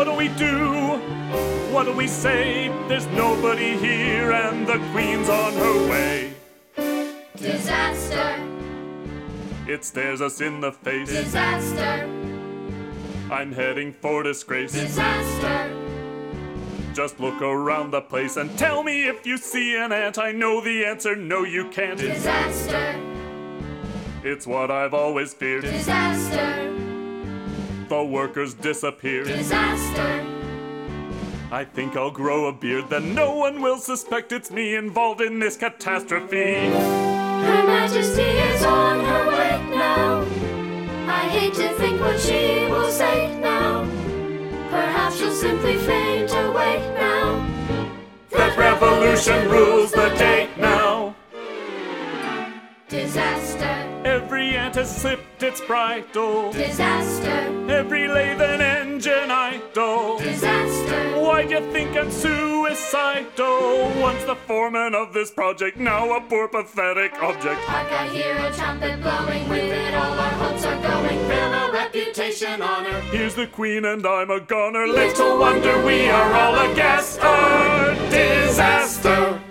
What do we do? What do we say? There's nobody here and the Queen's on her way. Disaster! It stares us in the face. Disaster! I'm heading for disgrace. Disaster! Just look around the place and tell me if you see an ant. I know the answer, no you can't. Disaster! It's what I've always feared. Disaster! The workers disappeared. Disaster! I think I'll grow a beard, then no one will suspect it's me involved in this catastrophe. Her Majesty is on her way now. I hate to think what she will say now. Perhaps she'll simply faint away now. That revolution rules the day now. Disaster! Every ant has slipped its bridle. Disaster! Every lathe and engine idle. Disaster! Why'd you think I'm suicidal? Once the foreman of this project, now a poor pathetic object. Hark, I hear a trumpet blowing, with it all our hopes are going. Fill a reputation honor. Here's the Queen and I'm a goner. Little wonder we are all aghast. A disaster!